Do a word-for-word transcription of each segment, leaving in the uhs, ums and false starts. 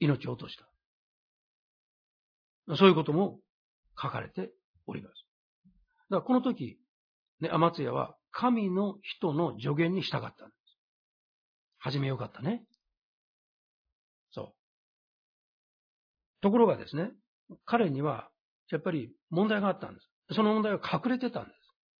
命を落とした。そういうことも書かれております。だからこの時、ね、アマツヤは神の人の助言に従ったんです。はじめよかったね。そう。ところがですね、彼にはやっぱり問題があったんです。その問題は隠れてたんです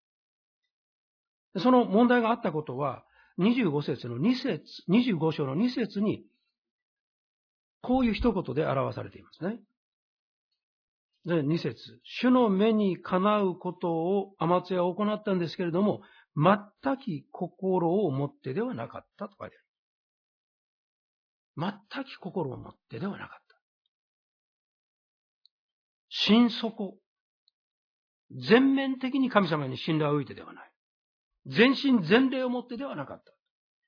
。その問題があったことは、にじゅうご節のに節、にじゅうご章のに節に、こういう一言で表されていますね。で、に節、主の目にかなうことをアマツヤは行ったんですけれども、全き心を持ってではなかったと書いてある。全き心を持ってではなかった。心底、全面的に神様に信頼を置いてではない。全身全霊を持ってではなかった。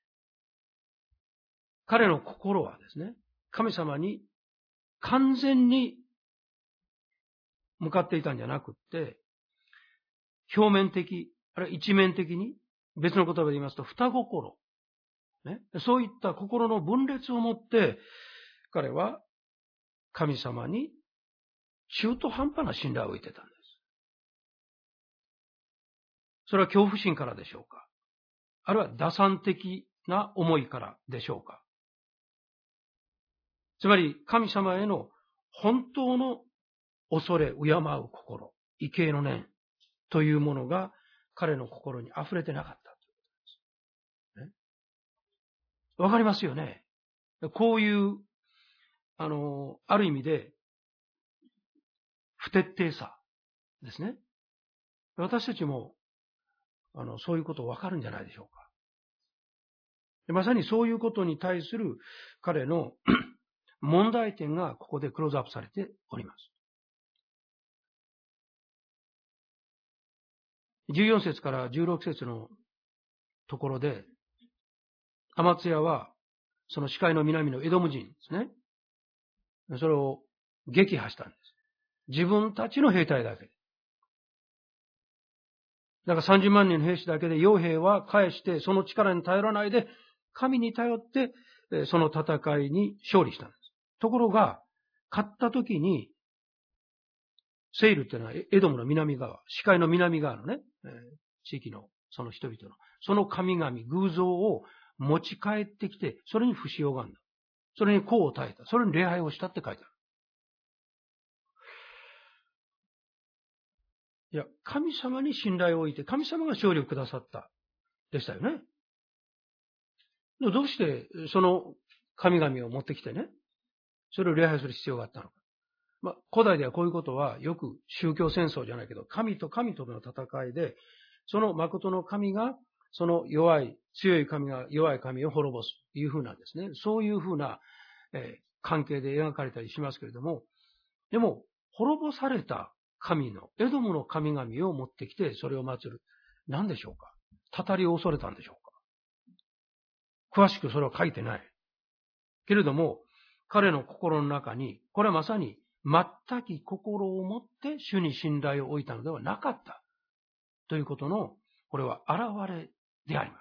彼の心はですね、神様に完全に向かっていたんじゃなくって、表面的、あるいは一面的に、別の言葉で言いますと、二心、ね、そういった心の分裂を持って、彼は神様に中途半端な信頼を置いてたんです。それは恐怖心からでしょうか、あるいは打算的な思いからでしょうか。つまり神様への本当の恐れ、敬う心、畏敬の念というものが彼の心に溢れてなかったということです。ね、わかりますよね。こういう、あの、ある意味で不徹底さですね。私たちも、あの、そういうことわかるんじゃないでしょうか。まさにそういうことに対する彼の問題点がここでクローズアップされております。じゅうよん節からじゅうろく節のところで、アマツヤは、その視界の南のエドム人ですね。それを撃破したんです。自分たちの兵隊だけで。だからさんじゅうまん人の兵士だけで、傭兵は返して、その力に頼らないで、神に頼って、その戦いに勝利したんです。ところが、勝った時に、セイルっていうのはエドムの南側、視界の南側のね、地域のその人々の、その神々、偶像を持ち帰ってきて、それに不死を拝んだ。それに功を耐えた。それに礼拝をしたって書いてある。いや、神様に信頼を置いて、神様が勝利をくださった。でしたよね。どうして、その神々を持ってきてね、それを礼拝する必要があったのか。まあ、古代ではこういうことはよく宗教戦争じゃないけど、神と神との戦いで、その誠の神が、その弱い、強い神が弱い神を滅ぼすというふうなですね、そういうふうな、えー、関係で描かれたりしますけれども、でも、滅ぼされた神の、エドムの神々を持ってきて、それを祀る。何でしょうか。たたりを恐れたんでしょうか。詳しくそれは書いてない。けれども、彼の心の中に、これはまさに、全き心を持って主に信頼を置いたのではなかった。ということの、これは現れであります。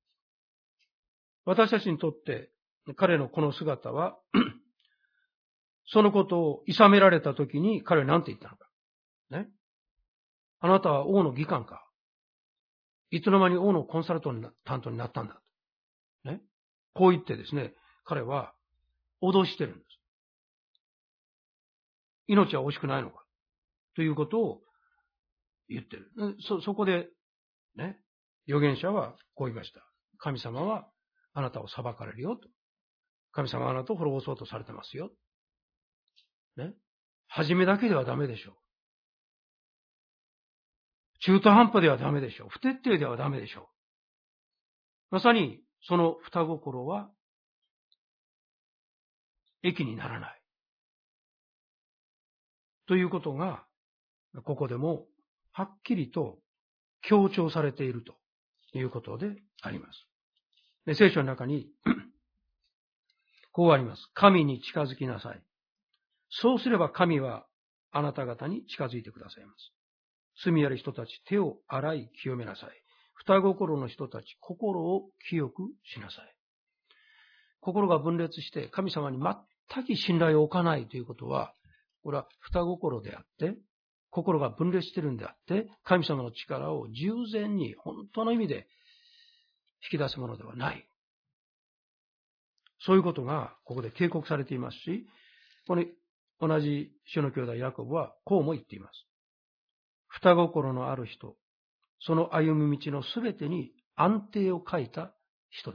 私たちにとって、彼のこの姿は、そのことを諌められたときに彼は何て言ったのか。ね。あなたは王の議官か。いつの間に王のコンサルタントになったんだ。ね。こう言ってですね、彼は脅してるんです。命は惜しくないのか。ということを言ってる。そ、そこで、ね、預言者はこう言いました。神様はあなたを裁かれるよと。神様はあなたを滅ぼそうとされてますよ。ね。初めだけではダメでしょう。中途半端ではダメでしょう。不徹底ではダメでしょう。まさにその二心は益にならない。ということが、ここでもはっきりと強調されているということであります。で、聖書の中にこうあります。神に近づきなさい。そうすれば神はあなた方に近づいてくださいます。罪ある人たち、手を洗い清めなさい。二心の人たち、心を清くしなさい。心が分裂して神様に全く信頼を置かないということは、これは二心であって、心が分裂しているんであって、神様の力を従前に本当の意味で引き出すものではない。そういうことがここで警告されていますし、この同じ主の兄弟ヤコブはこうも言っています。二心のある人、その歩む道のすべてに安定を欠いた人です。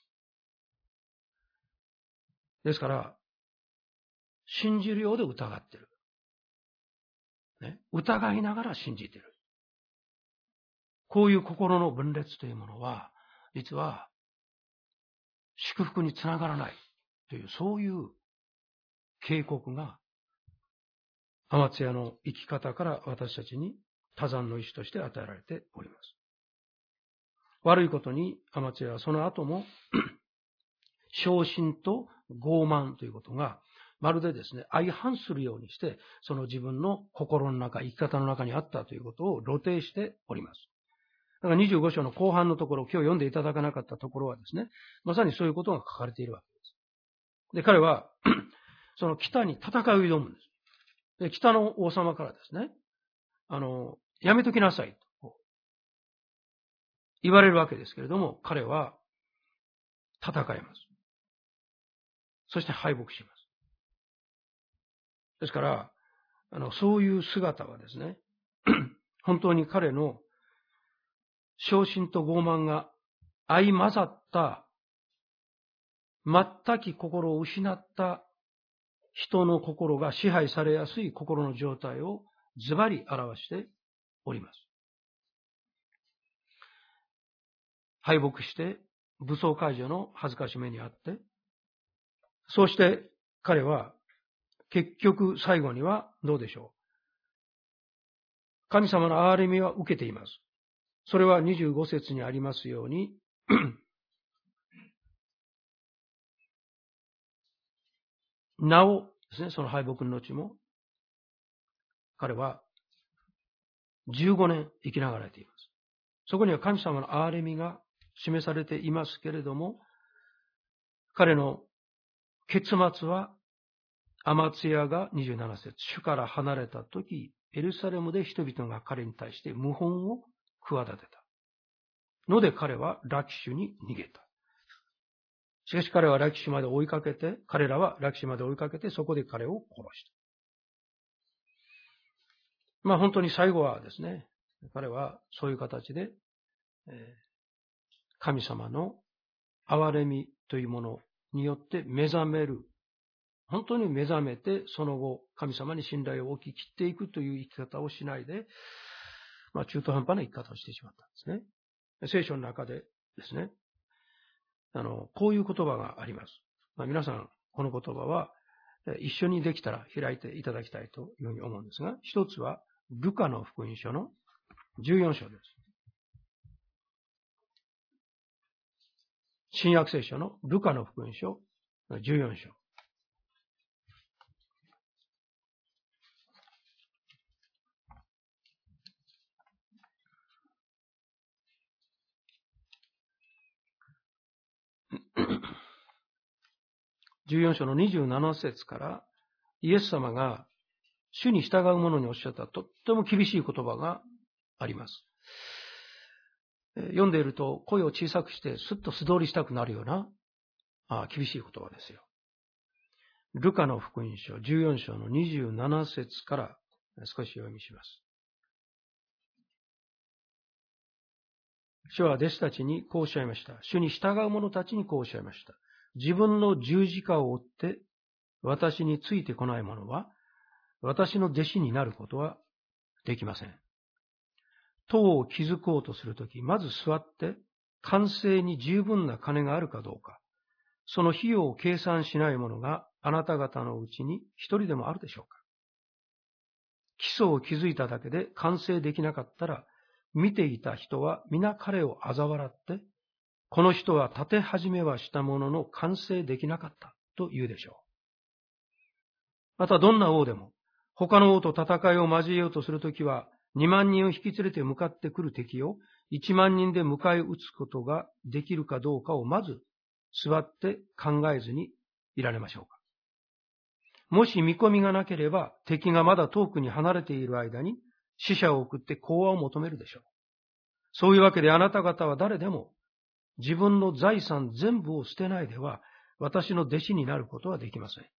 ですから、信じるようで疑っている。ね、疑いながら信じている。こういう心の分裂というものは、実は祝福につながらないという、そういう警告が、アマツヤの生き方から私たちに多山の意志として与えられております。悪いことにアマツヤはその後も、小心と傲慢ということが、まるでですね、相反するようにして、その自分の心の中、生き方の中にあったということを露呈しております。だからにじゅうご章の後半のところ、今日読んでいただかなかったところはですね、まさにそういうことが書かれているわけです。で、彼は、その北に戦いを挑むんです。で、北の王様からですね、あの、やめときなさいと言われるわけですけれども、彼は戦います。そして敗北します。ですから、あの、そういう姿はですね、本当に彼の小心と傲慢が相混ざった、全く心を失った人の心が支配されやすい心の状態をズバリ表しております。敗北して武装解除の恥ずかしめにあって、そして彼は結局最後にはどうでしょう。神様の憐れみは受けています。それはにじゅうご節にありますように、なおですね、その敗北の後も、彼はじゅうごねん生きながらえています。そこには神様の憐れみが示されていますけれども、彼の結末は、アマツヤがにじゅうなな節、主から離れたとき、エルサレムで人々が彼に対して謀反を企てた。ので彼はラキシュに逃げた。しかし彼はラキシュまで追いかけて、彼らはラキシュまで追いかけて、そこで彼を殺した。まあ本当に最後はですね、彼はそういう形で、神様の憐れみというものによって目覚める。本当に目覚めて、その後、神様に信頼を置き切っていくという生き方をしないで、まあ中途半端な生き方をしてしまったんですね。聖書の中でですね、あの、こういう言葉があります。まあ、皆さん、この言葉は一緒にできたら開いていただきたいというふうに思うんですが、一つは、ルカの福音書のじゅうよん章です。新約聖書のルカの福音書じゅうよん章。じゅうよん章のにじゅうなな節からイエス様が主に従う者におっしゃったとっても厳しい言葉があります。読んでいると声を小さくしてスッと素通りしたくなるようなあ厳しい言葉ですよ。ルカの福音書じゅうよん章のにじゅうなな節から少し読みします。主は弟子たちにこうおっしゃいました。主に従う者たちにこうおっしゃいました。自分の十字架を追って私についてこない者は私の弟子になることはできません。塔を築こうとするとき、まず座って完成に十分な金があるかどうか、その費用を計算しない者があなた方のうちに一人でもあるでしょうか。基礎を築いただけで完成できなかったら、見ていた人は皆彼を嘲笑って、この人は建て始めはしたものの完成できなかったと言うでしょう。またどんな王でも、他の王と戦いを交えようとするときは、にまん人を引き連れて向かってくる敵をいちまん人で迎え撃つことができるかどうかをまず座って考えずにいられましょうか。 もし見込みがなければ、敵がまだ遠くに離れている間に、使者を送って講和を求めるでしょう。そういうわけであなた方は誰でも、自分の財産全部を捨てないでは、私の弟子になることはできません。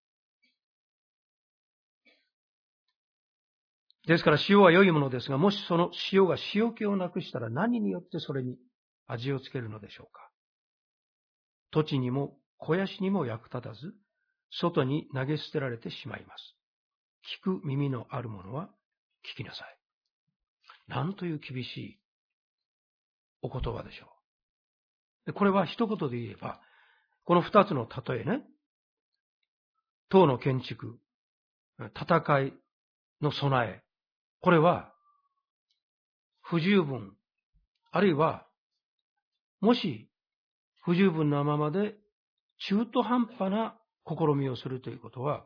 ですから塩は良いものですが、もしその塩が塩気をなくしたら何によってそれに味をつけるのでしょうか。土地にも肥やしにも役立たず、外に投げ捨てられてしまいます。聞く耳のある者は聞きなさい。なんという厳しいお言葉でしょう。でこれは一言で言えば、この二つの例えね、塔の建築、戦いの備え、これは不十分、あるいはもし不十分なままで中途半端な試みをするということは、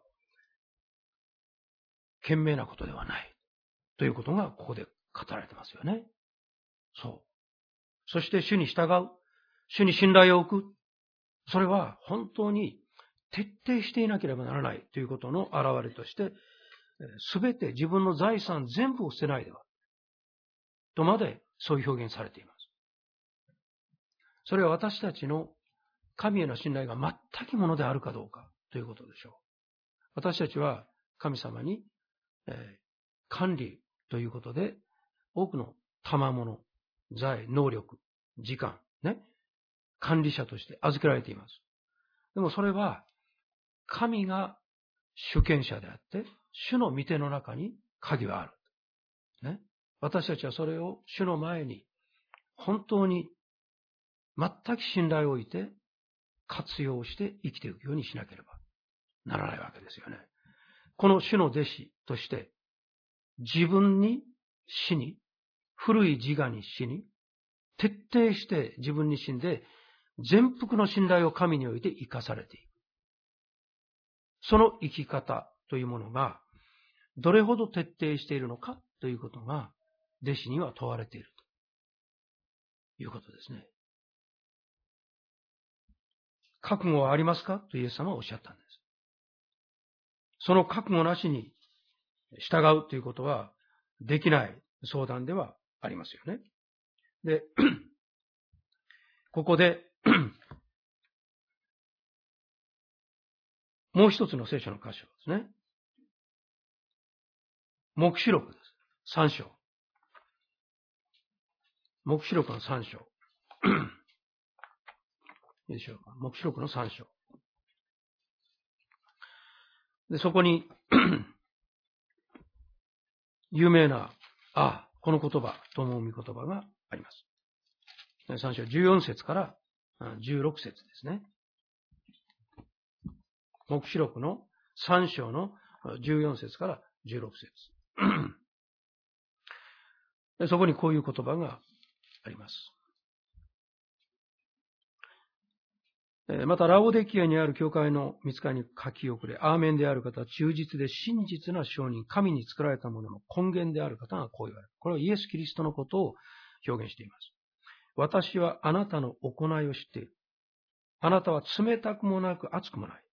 賢明なことではないということがここで語られてますよね。そう。そして主に従う、主に信頼を置く、それは本当に徹底していなければならないということの表れとして、すべて自分の財産全部を捨てないでは、とまでそういう表現されています。それは私たちの神への信頼が全くものであるかどうかということでしょう。私たちは神様に、えー、管理ということで、多くの賜物、財、能力、時間、ね、管理者として預けられています。でもそれは、神が主権者であって、主の御手の中に鍵はある。ね、私たちはそれを主の前に、本当に全く信頼を置いて、活用して生きていくようにしなければならないわけですよね。この主の弟子として、自分に死に、古い自我に死に、徹底して自分に死んで、全幅の信頼を神において生かされていく。その生き方というものが、どれほど徹底しているのかということが、弟子には問われているということですね。覚悟はありますかとイエス様はおっしゃったんです。その覚悟なしに従うということはできない相談ではありますよね。で、ここでもう一つの聖書の箇所ですね。黙示録です。三章。黙示録の三章。いいでしょうか。黙示録の三章。で、そこに、有名な、ああ、この言葉と思う御言葉があります。三章じゅうよん節からじゅうろく節ですね。黙示録の三章のじゅうよん節からじゅうろく節。でそこにこういう言葉があります。また、ラオデキアにある教会の御使いに書き送れ、アーメンである方、忠実で真実な証人、神に作られたものの根源である方がこう言われる。これはイエス・キリストのことを表現しています。私はあなたの行いを知っている。あなたは冷たくもなく熱くもない。